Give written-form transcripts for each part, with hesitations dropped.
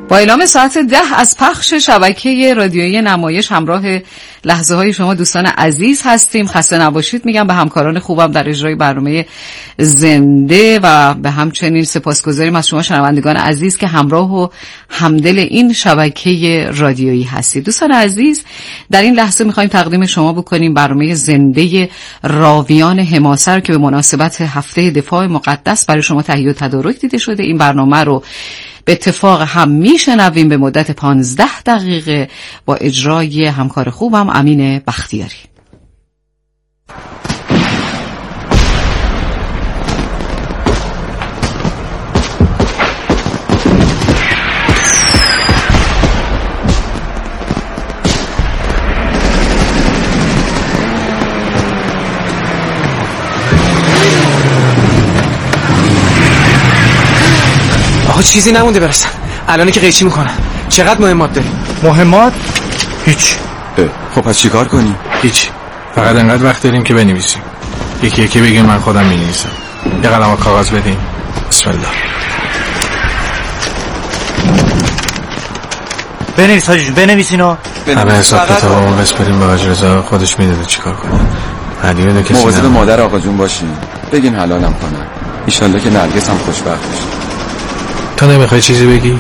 با اعلام ساعت 10 از پخش شبکه رادیویی نمایش همراه لحظه های شما دوستان عزیز هستیم. خسته نباشید میگم به همکاران خوبم در اجرای برنامه زنده و به همچنین سپاسگزاریم از شما شنوندگان عزیز که همراه و همدل این شبکه رادیویی هستید. دوستان عزیز، در این لحظه میخوایم تقدیم شما بکنیم برنامه زنده راویان حماسه که به مناسبت هفته دفاع مقدس برای شما تهیه و تدارک دیده شده. این برنامه رو به اتفاق هم میشنویم به مدت 15 دقیقه با اجرای همکار خوبم امین بختیاری. چیزی نمونده برسن. الان که قیچی میکنن. چقدر مهمات داریم؟ مهمات؟ هیچ. خب پس چی کار کنیم؟ هیچ. فقط انقدر وقت داریم که بنویسیم. یکی یکی بگیم من خودم مینویسم. یه قلم و کاغذ بدیم. بسم الله. بنویس حاجی، بنویس اینو. همه حساب کتابمون بسپریم به حاج رضا، خودش میدونه چیکار کنه. علیه کسی مواظب مادر آقا جون باشین. بگین حلالم کنن. ان شاءالله که نرگس هم خوشبخت بشه. تو نمیخوای چیزی بگی؟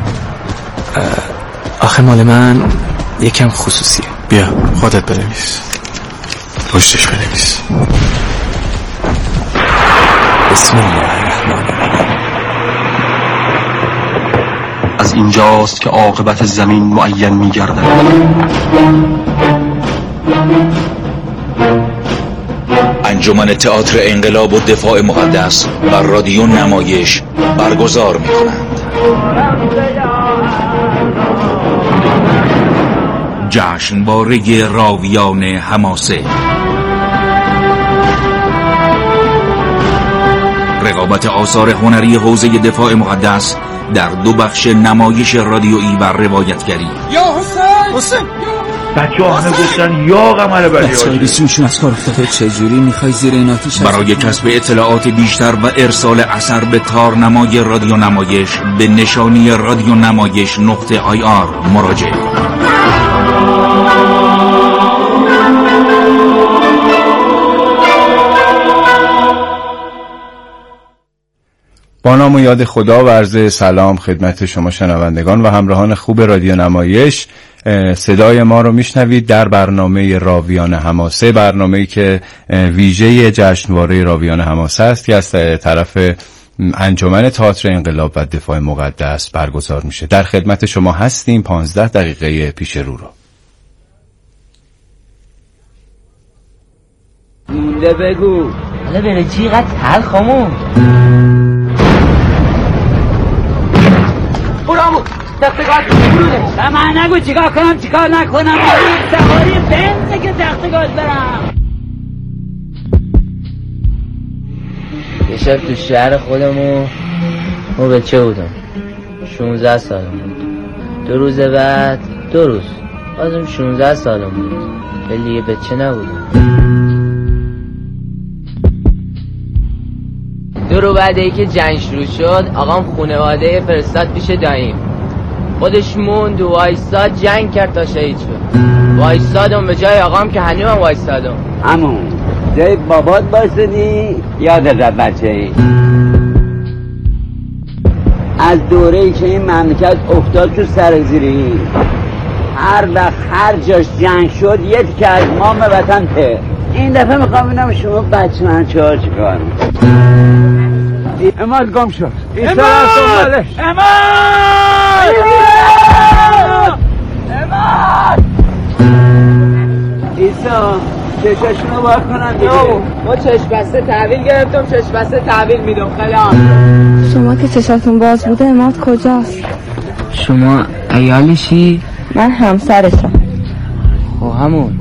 آخه مال من یکم خصوصیه. بیا خودت بنویس، پشتش بنویس. بسم الله الرحمن الرحیم. از اینجاست که عاقبت زمین معین می‌گردد. انجمن تئاتر انقلاب و دفاع مقدس بر رادیو نمایش برگزار می‌کنند. جشنواره راویان حماسه. رقابت آثار هنری حوزه دفاع مقدس در 2 بخش نمایش رادیویی و روایتگری. یا حسین بچه ها همه گفتن یا قمر بلی بچه های بیسیمشون از کار افتاده. چجوری میخوای زیر این آتیش برای کسب اطلاعات بیشتر و ارسال اثر به کارنمای رادیو نمایش به نشانی رادیو نمایش .ir مراجعه کنید. با نام و یاد خدا و عرض سلام خدمت شما شنوندگان و همراهان خوب رادیو نمایش. صدای ما رو میشنوید در برنامه راویان حماسه، برنامه‌ای که ویژه جشنواره راویان حماسه است که از طرف انجمن تئاتر انقلاب و دفاع مقدس برگزار میشه. در خدمت شما هستیم. 15 دقیقه پیش رو مونده بگو. حالا بره چیقدر تلخمون برامو تختگاه برونه. و من نگو چیکار کنم چیکار نکنم. سواری بنده که تختگاه برم. یه شب تو شهر خودمون ما بچه بودم. 16 سالم بود. 2 روز بعد 2 روز بازم 16 سالم بود. ولی یه بچه نبودم. 2 رو بعد ای که جنگ شروع شد آقام خونواده فرستاد پیش داییم. خودش موند و وایستاد جنگ کرد تا شهید شد. وایستادم به جای آقام که هنوز هم وایستادم. همون جای بابات بایستادی یادت رفت بچه ای. از دوره ای که این مملکت افتاد تو سرزیری، هر وقت هر جاش جنگ شد یه تیکه از مام وطن ته. این دفعه میخوام ببینم شما بچه من چیکار اماد گم شد. اماد ایسا چشاشونو باید کنم دیگه. ما چشم بسته تحویل گرفتم، چشم بسته تحویل میدم. خیلی شما که چشاتون باز بوده اماد کجاست؟ شما عیالشی؟ من همسرشم. خب همون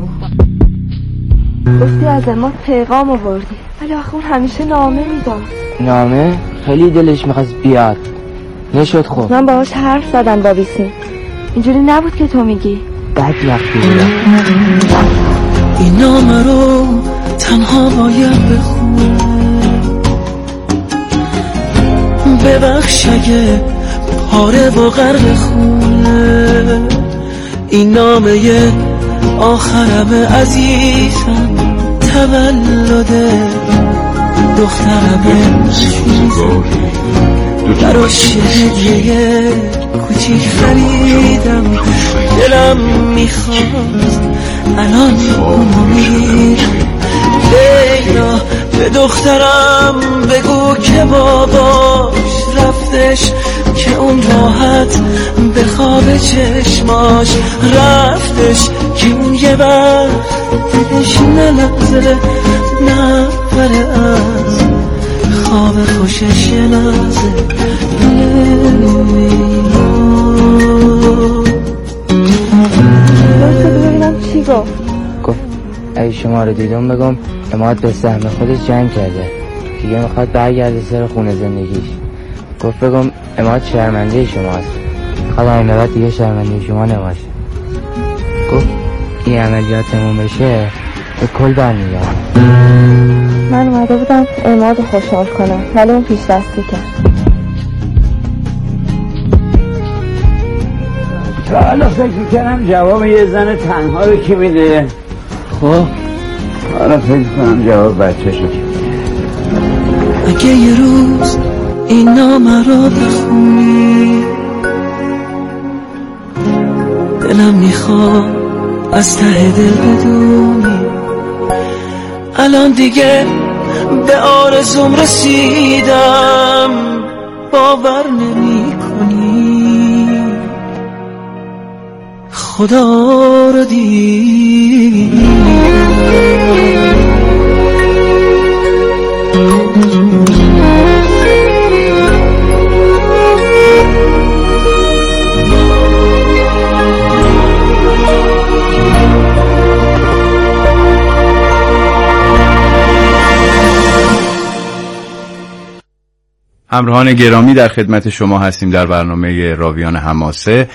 گفتی از اماد پیغام آوردی ولی آخه اون همیشه نامه میداد. نامه؟ خیلی دلش میخواست بیاد نشد. خب من باهاش حرف زدم با بیسیم. اینجوری نبود که تو میگی. بد وقتی بودم. این نامه رو تنها باید بخونم. ببخش اگه پاره و غرق خونه. این نامه آخرم عزیزم، تولد دخترم براش هدیه کوچیک خریدم. دلم میخواد الان اونو میرم. لیلا به دخترم بگو که باباش رفتش، که اون راحت به خواب چشماش رفتش، که اون یه وقت دلش نلرزه نپره از خواب خوشش یه لحظه. ببینم چی گفت. اگه شما رو دیدم بگم اماد به سهم خودش جنگ کرده، دیگه میخواد برگرده سر خونه زندگیش. گفت بگم اماد شرمنده شماست، میخواد این بعد دیگه شرمنده شما نباشه. گفت این عملیات تموم بشه به کل برمیگرد. من اومده بودم اماد رو خوشحال کنم ولی اون پیش دستی کرد. تا حالا فکر میکنم جواب یه زن تنها رو کی میده. خب حالا فکر کنم جواب بچه شو کی میده. اگه یه روز این نامه رو بخونی، دلم میخواد از ته دل بدونی الان دیگه به آرزوم رسیدم. باور نمی کنی خدا رو دیدم. همراهان گرامی، در خدمت شما هستیم در برنامه راویان حماسه.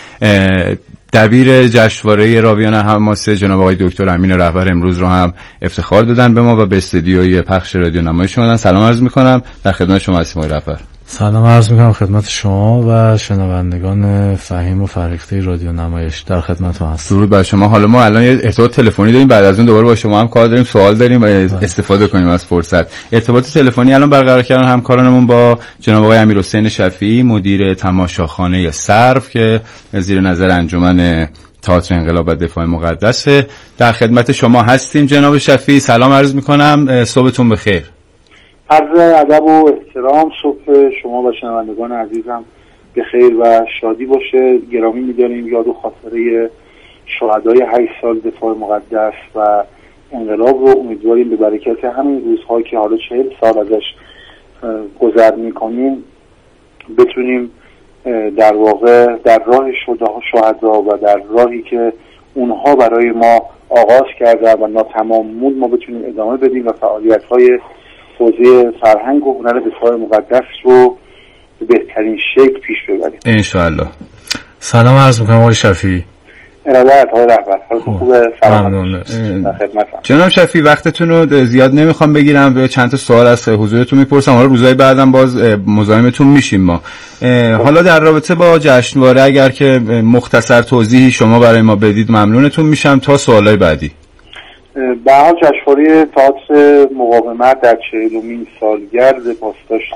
دبیر جشنواره راویان حماسه جناب آقای دکتر امین رهبر امروز رو هم افتخار دادن به ما و به استودیوی پخش رادیو نمایش اومدن. سلام عرض میکنم، در خدمت شما هستیم آقای رهبر. سلام عرض میکنم خدمت شما و شنوندگان فهیم و فرهیخته رادیو نمایش، در خدمت ما هستم. درود بر شما. حالا ما الان ارتباط تلفنی داریم، بعد از اون دوباره با شما هم کار داریم، سوال داریم و استفاده کنیم از فرصت. ارتباط تلفنی الان برقرار کردن همکارانمون با جناب آقای امیرحسین شفیعی، مدیر تماشاخانه سرو که زیر نظر انجمن تئاتر انقلاب و دفاع مقدس. در خدمت شما هستیم جناب شفیعی. سلام عرض میکنم، صبحتون بخیر. عرض ادب و احترام، صبح شما و شنوندگان عزیزم به خیر و شادی باشه. گرامی می‌داریم یاد و خاطره شهدای 8 سال دفاع مقدس و انقلاب رو. امیدواریم به برکت همین روزها که حالا 40 سال ازش گذر می‌کنیم بتونیم در واقع در راه شهدا و در راهی که اونها برای ما آغاز کرده و ناتمام موند ما بتونیم ادامه بدیم و فعالیت‌های حوزه فرهنگ و هنر دفاع مقدس رو به بهترین شکل پیش ببریم انشاءالله. سلام عرض میکنم آقای شفیعی. ارادت آقای رهبر، حالتون خوبه؟ ممنون. جناب شفیعی وقتتون رو زیاد نمیخوام بگیرم، به چند تا سوال از حضورتون میپرسم، حالا روزهای بعدم باز مزاحمتون میشیم ما. حالا در رابطه با جشنواره اگر که مختصر توضیحی شما برای ما بدید ممنونتون میشم تا سوالای بعدی. به حال جشنواره تئاتر مقاومت در 40مین سالگرد پاسداشت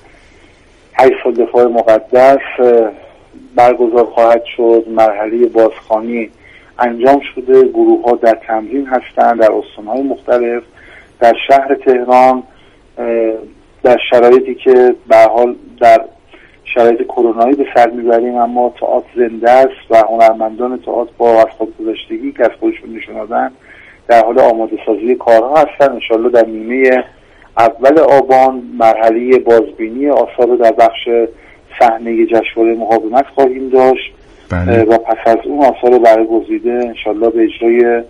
8 سال دفاع مقدس برگزار خواهد شد. مرحله بازخوانی انجام شده، گروه ها در تمرین هستند در استان‌های مختلف در شهر تهران، در شرایطی که به حال در شرایط کرونایی به سر میبریم، اما تئاتر زنده است و هنرمندان تئاتر با از خودگذشتگی که از خودشون نشون دادن در حال آماده سازی کارها هستن. انشالله در نیمه اول آبان مرحله بازبینی آثار رو در بخش صحنه جشنواره مقاومت خواهیم داشت و پس از اون آثار برگزیده انشالله به اجرای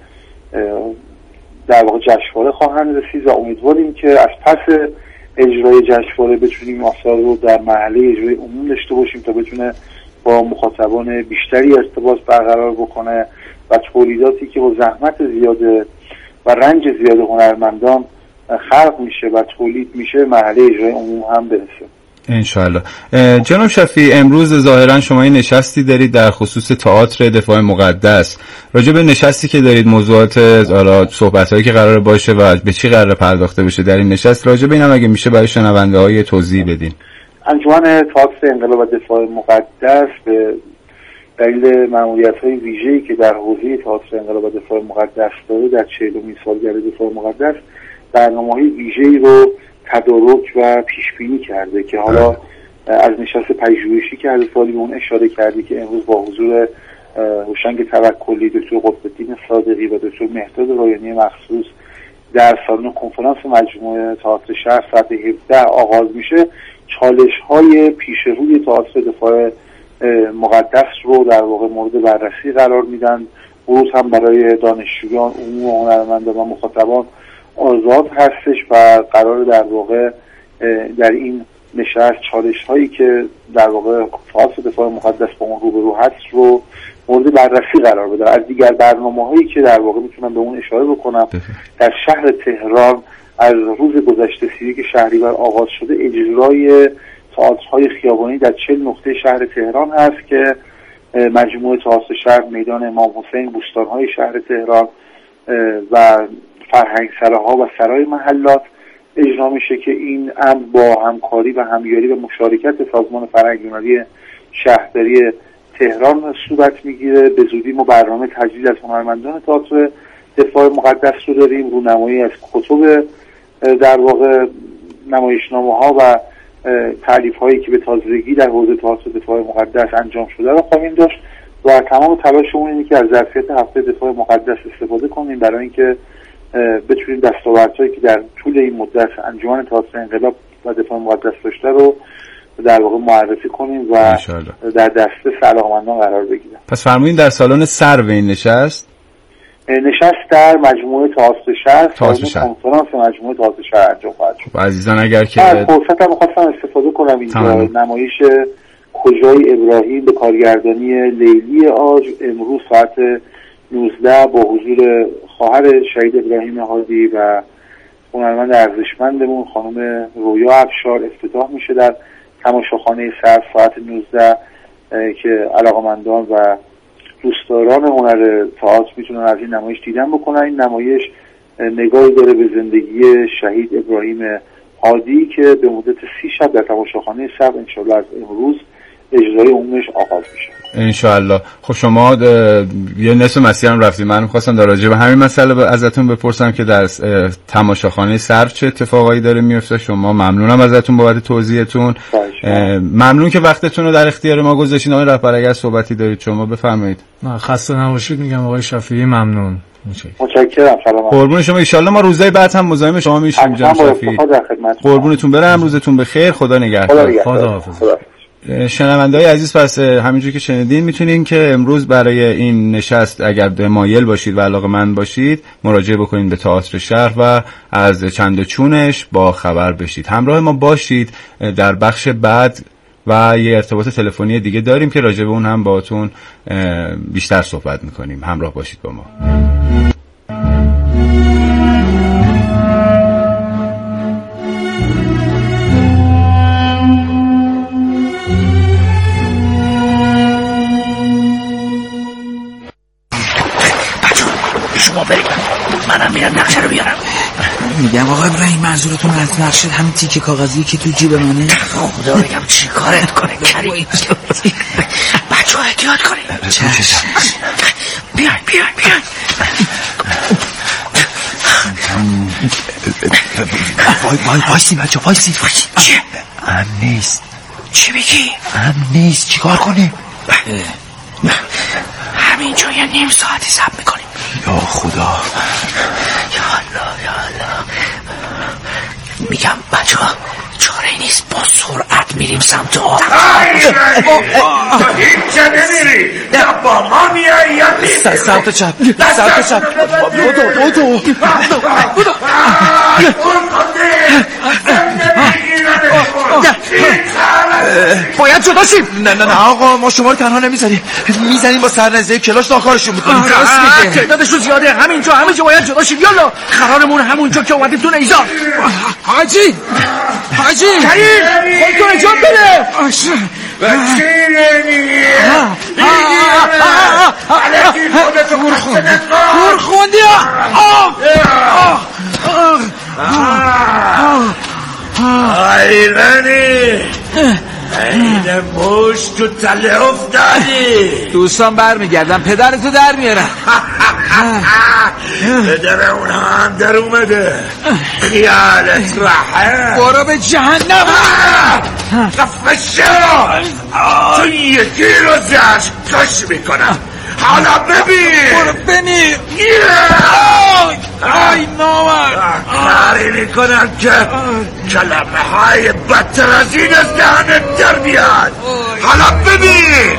در واقع جشنواره خواهند رسید و امیدواریم که از پس اجرای جشنواره بتونیم آثار رو در مرحله اجرای عموم داشته باشیم تا بتونه با مخاطبان بیشتری ارتباط برقرار بکنه و تولیداتی که با زحمت زیاده و رنج زیاد هنرمندان خلق میشه و تولید میشه مرحله اجرای عموم هم برسه. انشاءالله. جناب شفیعی، امروز ظاهرا شما این نشستی دارید در خصوص تئاتر دفاع مقدس. راجع به نشستی که دارید، موضوعات صحبت‌هایی که قرار باشه و به چی قرار پرداخته بشه در این نشست، راجع به اینم اگه میشه برای شنونده‌های توضیح بدین. انجمن تئاتر انقلاب و دفاع مقدس به دلیل مأموریت‌های ویژه‌ای که در حوزه تئاتر انقلاب و دفاع مقدس داره، در 40مین سالگرد دفاع مقدس برنامه‌های ویژه‌ای رو تدارک و پیش‌بینی کرده که حالا از نشست پژوهشی که هر سالی به اون اشاره کردی که امروز با حضور هوشنگ توکلی، دکتر قطب‌الدین صادقی و دکتر مهداد رایانی مخصوص در سالن کنفرانس مجموعه تئاتر شهر ساعت 17 آغاز میشه، چالش‌های پیش روی تئاتر دفاع مقدس رو در واقع مورد بررسی قرار میدن. امروز هم برای دانشجویان، عموم و هنرمندان و مخاطبان آزاد هستش و قرار در واقع در این نشست چالش هایی که در واقع تئاتر دفاع مقدس با اون روبرو هست رو مورد بررسی قرار بده. از دیگر برنامه هایی که در واقع میتونم به اون اشاره بکنم، در شهر تهران از روز گذشته 31 شهریور آغاز شده اجرای تئاترهای خیابانی در 40 نقطه شهر تهران هست که مجموعه تئاتر شهر، میدان امام حسین، بوستان‌های شهر تهران و فرهنگسراها و سرای محلات اجرا میشه که این امر با همکاری و همیاری و مشارکت سازمان فرهنگی شهرداری تهران صورت میگیره. به زودی ما برنامه تجدید از هنرمندان تئاتر دفاع مقدس رو داریم، رونمایی از کتب در واقع نمایشنامه‌ها و تالیف‌هایی که به تازگی در حوزه تئاتر دفاع مقدس انجام شده رو خواهیم داشت و تمام تلاشمون اینه که از ظرفیت هفته دفاع مقدس استفاده کنیم برای اینکه بتونیم دستاوردهایی که در طول این مدت انجمن تئاتر انقلاب و دفاع مقدس داشته رو در واقع معرفی کنیم و در دسترس علاقه‌مندان قرار بگیریم. پس فرمودین در سالن سرو این نشست در مجموعه تئاتر شهر، کنفرانس مجموعه تئاتر شهر انجام خواهد شد. عزیزان اگر که فرصتم می‌خواستم استفاده کنم اینجا نمایش کجای ابراهیم به کارگردانی لیلی آج امروز ساعت 19 با حضور خواهر شهید ابراهیم هادی و هنرمند ارزشمندمون خانم رویا افشار افتتاح میشه در تماشاخانه سرو ساعت 19 که علاقه‌مندان و دوستداران هنر تئاتر میتونن از این نمایش دیدن بکنن. این نمایش نگاهی داره به زندگی شهید ابراهیم هادی که به مدت 30 شب در تماشاخانه سرو انشالله از امروز اجرای عمومش آغاز میشه انشالله. خب شما یه نصف مسیر هم رفتید، من می‌خواستم در راجع به همین مسئله ازتون بپرسم که در تماشاخانه سرو چه اتفاقایی داره میفته. شما ممنونم ازتون بابت توضیحتون، ممنون که وقتتون رو در اختیار ما گذاشتین. آقای رهبر اگر صحبتی دارید شما بفرمایید. خسته نباشید میگم آقای شفیعی، ممنون. متشکرم. سلام. قربون شما. ان شاءالله ما روزهای بعد هم مزاحم شما میشیم جناب شفیعی. قربونتون برم، روزتون بخیر، خدا نگهدار. خداحافظ. شنونده‌های عزیز، پس همینجوری که شنیدین میتونین که امروز برای این نشست اگر مایل باشید و علاقه‌مند باشید مراجعه بکنید به تئاتر شهر و از چند و چونش با خبر بشید. همراه ما باشید. در بخش بعد و یه ارتباط تلفنی دیگه داریم که راجع به اون هم باهاتون بیشتر صحبت میکنیم. همراه باشید با ما. منم میرم نقشه رو بیارم. میگم آقا ابراهیم منظورتون از نقشه همین تیکه کاغذی که تو جیب منه؟ خدا بگم چی کارت کنه کریم. بچه ها احتیاط کنه. بیاین وایسی بچه وایسی. چه؟ هم نیست. چی بگی؟ هم نیست. چی کار کنیم؟ همینجا یه نیم ساعتی صبر میکنیم. یا خدا، یا الله. میگم بچه ها چاره نیست، با سرعت میریم سمت آب. هیچ جا نمیری، یا با ما میایی یا نیست. سمت چپ. بودو اون کنده زنده میگیرده. این خبر باید جدا شیم. نه آقا، ما شما رو تنها نمیذاریم، میزنیم با سرنزه کلاش ناکارشون میکنیم. تعدادشون زیاده، همینجا باید جدا شیم. یالا قرارمون همونجا که اومدیم تو نیزار. حاجی کریم خودتو نجات بده. گورخوندی ایرانی این موش تو تله افتادی. دوستان برمیگردم، پدرتو در میارم. پدر اون هم در اومده. خیالت راحه. برو به جهنم. خفه شو. تو یکی رو زشت کش میکنم. حالا ببین. برو ببین. آی نامرد. کاری میکنم که کلمه های بدتر از این از دهنت در بیاد. حالا ببین.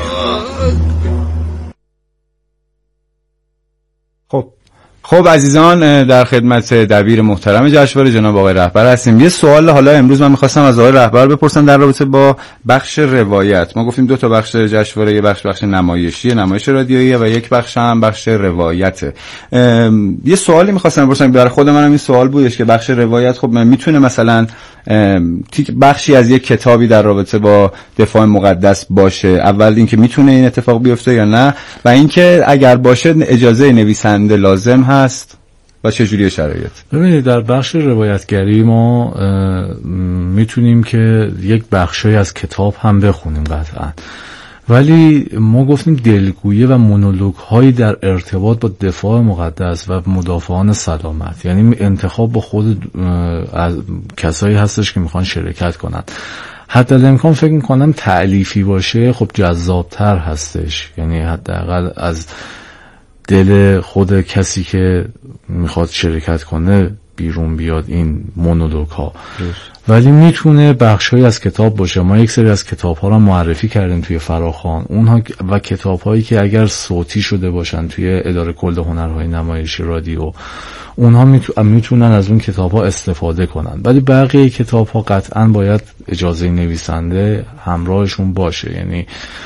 خب عزیزان، در خدمت دبیر محترم جشنواره جناب آقای رهبر هستیم. یه سوال حالا امروز من می‌خواستم از آقای رهبر بپرسم در رابطه با بخش روایت. ما گفتیم 2 بخش جشنواره، یه بخش نمایشی، نمایش رادیویی و یک بخش هم بخش روایته. یه سوالی می‌خواستم بپرسم، برای خود منم این سوال بودش که بخش روایت خب میتونه مثلا بخشی از یک کتابی در رابطه با دفاع مقدس باشه. اول اینکه میتونه این اتفاق بیفته یا نه، و اینکه اگر باشه اجازه نویسنده لازم هست و چه جوری شرایط. ببینید در بخش روایتگری ما میتونیم که یک بخشی از کتاب هم بخونیم قطعا، ولی ما گفتیم دلگویی و مونولوگ هایی در ارتباط با دفاع مقدس و مدافعان سلامت، یعنی انتخاب با خود از کسایی هستش که میخوان شرکت کنن. حتی الامکان فکر میکنم تألیفی باشه خب جذابتر هستش، یعنی حداقل از دل خود کسی که میخواد شرکت کنه بیرون بیاد این مونولوگ ها. ولی میتونه بخشی از کتاب باشه. ما یک سری از کتاب ها رو معرفی کردیم توی فراخوان، اونها و کتاب هایی که اگر صوتی شده باشن توی اداره کل هنرهای نمایشی رادیو، اونها میتونن از اون کتاب ها استفاده کنن. ولی بقیه کتاب ها قطعا باید اجازه نویسنده همراهشون باشه، یعنی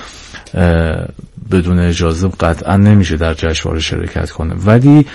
بدون اجازه قطعا نمیشه در جشنواره شرکت کنه. ولی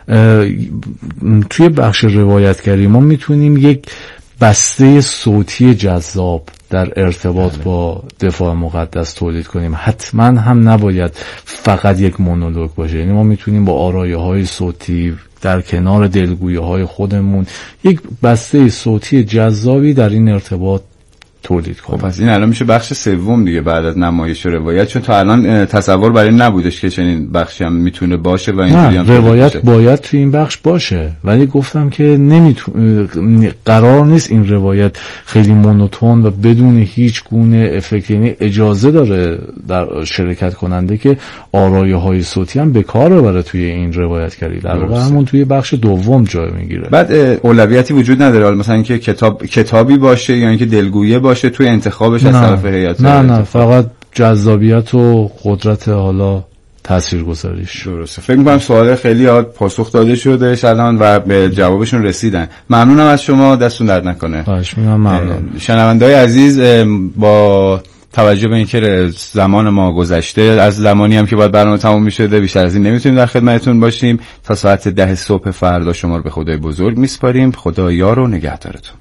توی بخش روایتگری ما میتونیم یک بسته صوتی جذاب در ارتباط با دفاع مقدس تولید کنیم. حتما هم نباید فقط یک مونولوگ باشه، یعنی ما میتونیم با آرایه‌های صوتی در کنار دلگویی‌های خودمون یک بسته صوتی جذابی در این ارتباط تولید کنیم. پس این الان میشه بخش سوم دیگه بعد از نمایش و روایت، چون تا الان تصور برای نبودش که چنین بخشی هم میتونه باشه و اینجوری هم روایت باید تو این بخش باشه، ولی گفتم که قرار نیست این روایت خیلی مونوتون و بدون هیچ گونه افکت، یعنی اجازه داره در شرکت کننده که آرایه‌های صوتی هم به کار ببره توی این روایتگری، در واقع همون توی بخش دوم جای میگیره. بعد اولویتی وجود نداره مثلا اینکه کتابی باشه یا اینکه دلگویی باشه توی انتخابش از طرف هیئت؟ نه فقط جذابیت و قدرت حالا تاثیرگذاریش. درسته. فکر می‌کنم سوال خیلی پاسخ داده شده الان و به جوابشون رسیدن. ممنونم از شما، دستون درد نکنه. خواهش می‌کنم. ممنون. شنونده‌های عزیز، با توجه به اینکه زمان ما گذشته، از زمانی هم که باید برنامه تموم می‌شده، بیشتر از این نمیتونیم در خدمتتون باشیم. تا ساعت 10 صبح فردا شما رو به خدای بزرگ میسپاریم. خدا یار و نگهدارتون.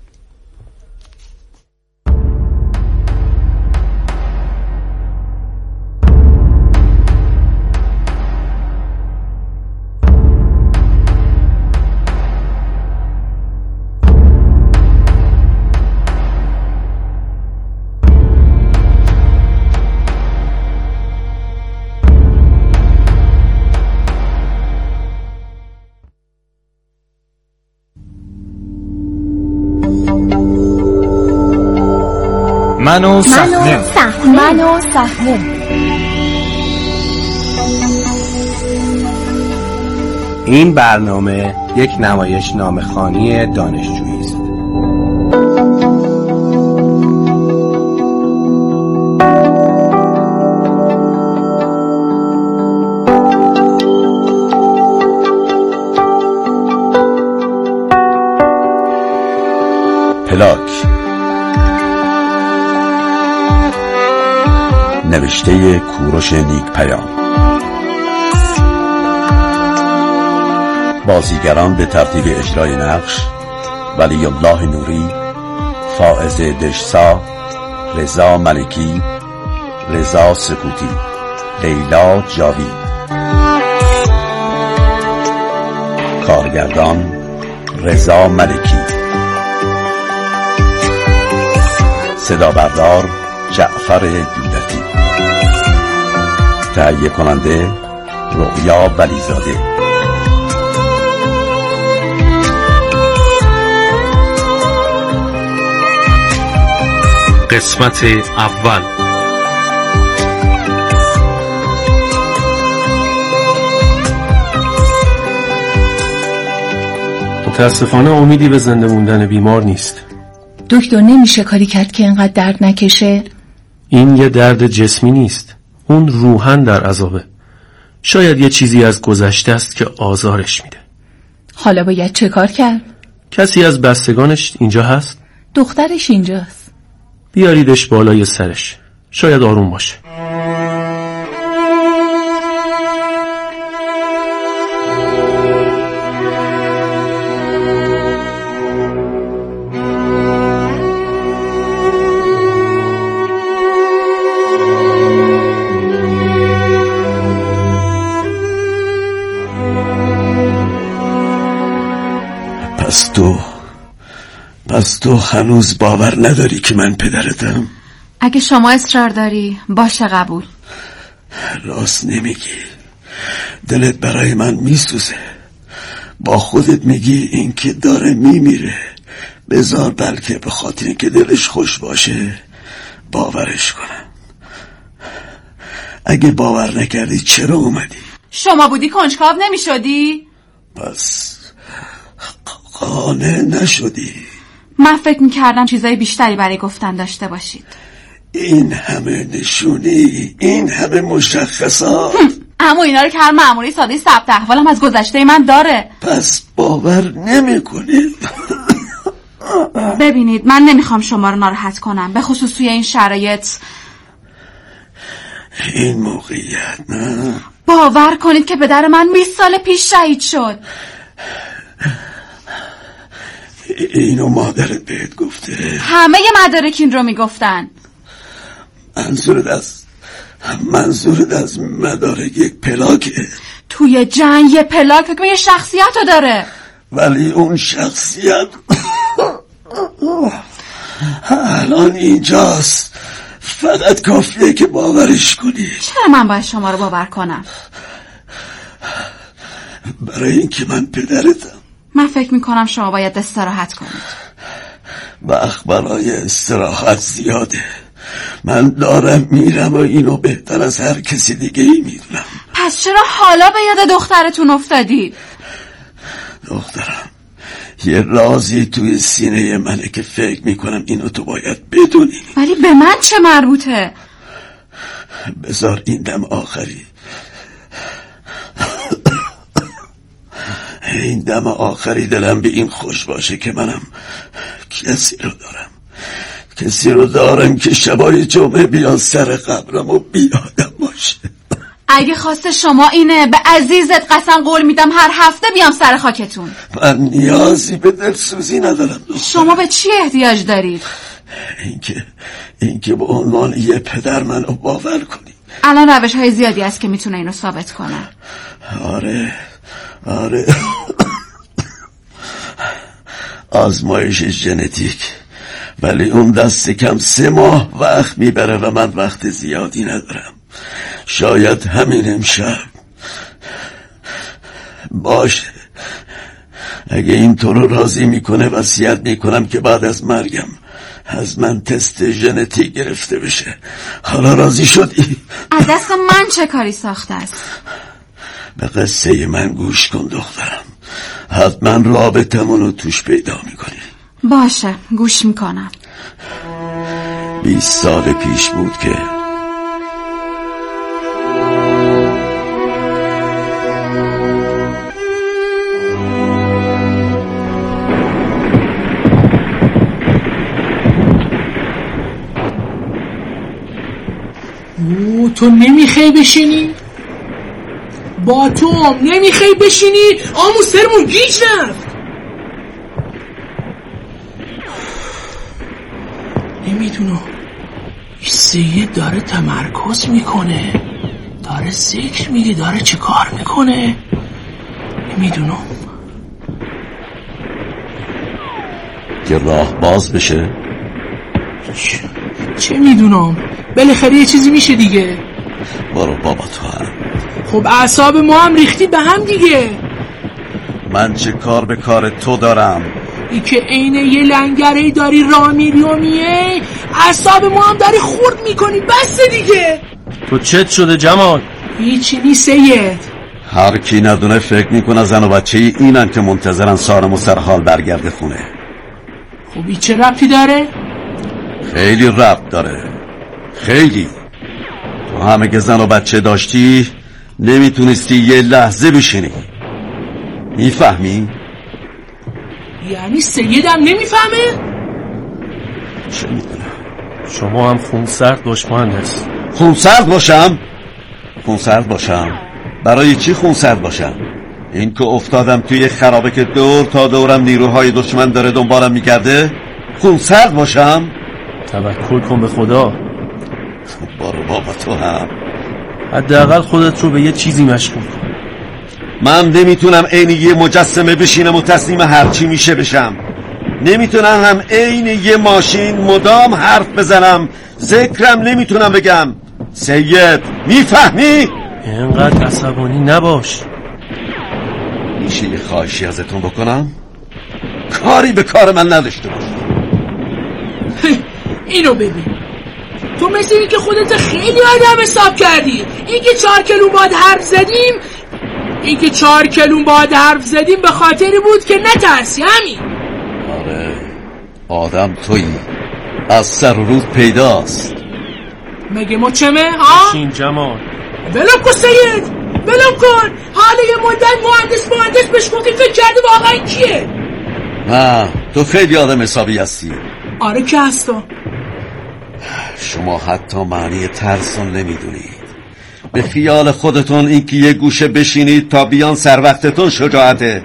من و صحنه. این برنامه یک نمایش نامه‌خوانی دانشجویی است. پلاک نوشته کوروش نیک پیام. بازیگران به ترتیب اجرای نقش: ولی الله نوری، فائز دشسا، رضا ملکی، رضا سکوتی، لیلا جاوید. کارگردان رضا ملکی. صدا بردار جعفر جودتی. تهیه کننده رؤیا ولیزاده. قسمت اول. متاسفانه امیدی به زنده موندن بیمار نیست. دکتر نمیشه کاری کرد که اینقدر درد نکشه؟ این یه درد جسمی نیست، اون روحاً در عذابه. شاید یه چیزی از گذشته است که آزارش میده. حالا باید چه کار کرد؟ کسی از بستگانش اینجا هست؟ دخترش اینجاست. بیاریدش بالای سرش، شاید آروم باشه. پس تو هنوز باور نداری که من پدرتم؟ اگه شما اصرار داری باشه قبول. راست نمیگی، دلت برای من میسوزه. با خودت میگی این که داره میمیره بذار بلکه به خاطر اینکه دلش خوش باشه باورش کنم. اگه باور نکردی چرا اومدی؟ شما بودی کنجکاو نمیشدی؟ پس قانع نشدی؟ من فکر میکردم چیزای بیشتری برای گفتن داشته باشید. این همه نشونی، این همه مشخصات. اما اینا رو که هر مأموری ساده ثبت احوالم از گذشته من داره. پس باور نمی‌کنی؟ ببینید من نمیخوام شما رو ناراحت کنم، به خصوص توی این شرایط. این موقعیت نه؟ باور کنید که پدر من 20 سال پیش شهید شد. اینو مادرت بهت گفته؟ همه مدارک این رو میگفتن. منظورت از مدارک یک پلاکه؟ توی جنگ یه پلاک که یه شخصیت رو داره، ولی اون شخصیت الان اینجاست. فقط کافیه که باورش کنی. چرا من باید شما رو باور کنم؟ برای اینکه من پدرتم. من فکر میکنم شما باید استراحت کنید. وقت برای استراحت زیاده. من دارم میرم و اینو بهتر از هر کسی دیگه ای میدونم. پس چرا حالا به یاد دخترتون افتادید؟ دخترم یه رازی توی سینه منه که فکر میکنم اینو تو باید بدونی. ولی به من چه مربوطه؟ بذار این دم آخری، این دم آخری دلم به این خوش باشه که منم کسی رو دارم که شبای جمعه بیاد سر قبرم و بیادم باشه. اگه خواست شما اینه به عزیزت قسم قول میدم هر هفته بیام سر خاکتون. من نیازی به دلسوزی ندارم. شما به چی احتیاج دارید؟ اینکه به عنوان یه پدر منو باور کنی. الان روش های زیادی هست که میتونه اینو ثابت کنه. آره آزمایش ژنتیک، ولی اون دست کم 3 ماه وقت میبره و من وقت زیادی ندارم. شاید همین امشب باشه. اگه این تو رو راضی میکنه وصیت میکنم که بعد از مرگم از من تست ژنتیک گرفته بشه. حالا راضی شدی؟ از دست من چه کاری ساخته است؟ به قصه من گوش کن دخترم، حتما رابطمونو توش پیدا میکنی. باشه گوش میکنم. 20 سال پیش بود که تو نمیخوای بشینی؟ با تو نمیخوای بشینی؟ آمو سرمون گیج رفت. نمیدونم سید داره تمرکز میکنه، داره ذکر میگه، داره چه کار میکنه نمیدونم. یه راه باز بشه؟ چه میدونم، بالاخره یه چیزی میشه دیگه. برو بابا تو هم. خب اعصاب ما هم ریختی به هم دیگه. من چه کار به کار تو دارم؟ ای که عین یه لنگرهی داری راه میری و میای، اعصاب ما هم داری خورد میکنی. بس دیگه. تو چت شده جمال؟ هیچی نیست سید. هر کی ندونه فکر میکنه زن و بچه اینن که منتظرن سارم و سرحال برگرده خونه. خب چه ربطی داره؟ خیلی ربط داره، خیلی. تو همه که زن و بچه داشتی نمیتونستی یه لحظه بشینی. میفهمی؟ یعنی سیدم نمیفهمه؟ چه میدونم. شما هم خونسرد باش مهندس. خونسرد باشم؟ خونسرد باشم؟ برای چی خونسرد باشم؟ این که افتادم توی خرابه که دور تا دورم نیروهای دشمن داره دنبالم میکرده؟ خونسرد باشم؟ توکل کن به خدا. بارو بابا تو هم. حداقل خودت رو به یه چیزی مشغول کن. من نمیتونم عین یه مجسمه بشینم و تسلیم هرچی میشه بشم. نمیتونم هم عین یه ماشین مدام حرف بزنم، ذکرم نمیتونم بگم. سید میفهمی؟ اینقدر عصبانی نباش. میشه یه خواهشی ازتون بکنم؟ کاری به کار من نداشته باش. اینو ببین، تو مثل این که خودت خیلی آدم حساب کردی. این که 4 کلوم باید حرف زدیم به خاطری بود که نترسی. همین. آره آدم تویی، از سر و روز پیداست. مگه ما چمه ها؟ بشین جمال. ولم کن سید، ولم کن. حالا یه مدت مهندس بهش گفتی فکر کردی واقعا کیه؟ نه تو خیلی آدم حسابی هستی. آره که هستم. شما حتی معنی ترسون نمیدونید. به خیال خودتون این که یه گوشه بشینید تا بیان سر وقتتون شجاعته.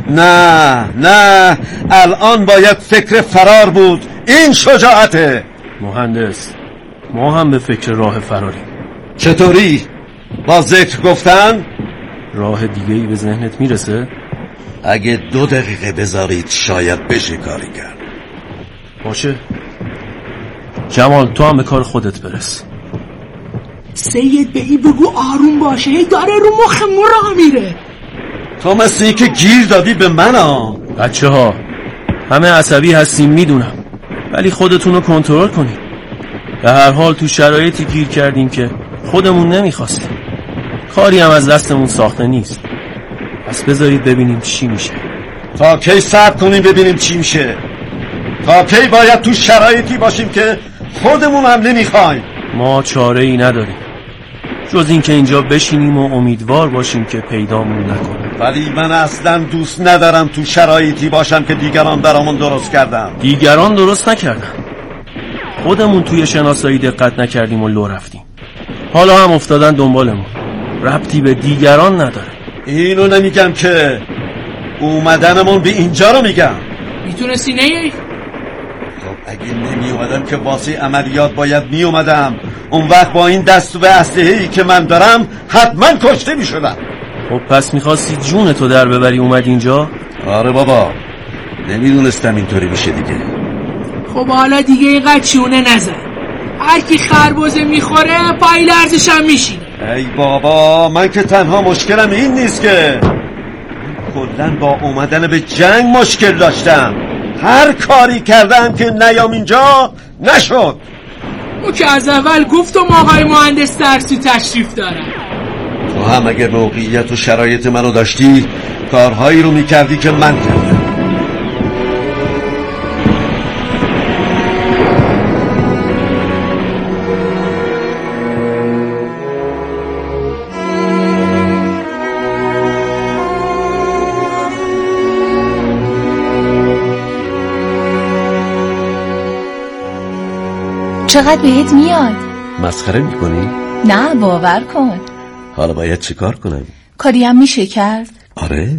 نه الان باید فکر فرار بود. این شجاعته. مهندس ما هم به فکر راه فراریم. چطوری؟ با ذکر گفتن؟ راه دیگه ای به ذهنت میرسه؟ اگه 2 دقیقه بذارید شاید بشه کاری کرد. باشه جمال تو هم به کار خودت برس. سید به این بگو آروم باشه، هی داره رو مخ ما راه میره. تو مثل این که گیر دادی به من ها. بچه ها همه عصبی هستیم میدونم، ولی خودتون رو کنترل کنید. به هر حال تو شرایطی گیر کردیم که خودمون نمیخواستیم، کاری هم از دستمون ساخته نیست. پس بذارید ببینیم چی میشه. تا کی صبر کنیم ببینیم چی میشه؟ تا کی باید تو شرایطی باشیم که خودمون هم نمیخوایم؟ ما چاره ای نداریم جز این که اینجا بشینیم و امیدوار باشیم که پیدامون نکنه. ولی من اصلا دوست ندارم تو شرایطی باشم که دیگران برامون درست کردن. دیگران درست نکردن، خودمون توی شناسایی دقت نکردیم و لو رفتیم. حالا هم افتادن دنبالمون. ربطی به دیگران نداره. اینو نمیگم که، اومدنمون به اینجا رو میگم. میتونستی نیایی؟ خب اگه نمی اومدم که واسه عملیات باید می اومدم. اون وقت با این دست و اسلحه‌ای که من دارم حتما کشته می شدم. خب پس میخواستی جون تو در ببری اومد اینجا؟ آره بابا، نمیدونستم اینطوری میشه دیگه. خب حالا دیگه اینقدر چونه نزن. هر کی خربزه میخوره پای لرزش هم میشینه. ای بابا من که تنها مشکلم این نیست که، کلن با اومدن به جنگ مشکل داشتم. هر کاری کردم که نیام اینجا نشد. او که از اول گفتم آقای مهندس درسی تشریف دارن. تو هم اگر موقعیت و شرایط منو داشتی کارهایی رو میکردی که من کردم. چقدر بهت میاد؟ مسخره میکنی؟ نه باور کن. حالا باید چیکار کنم؟ کاری هم میشه کرد؟ آره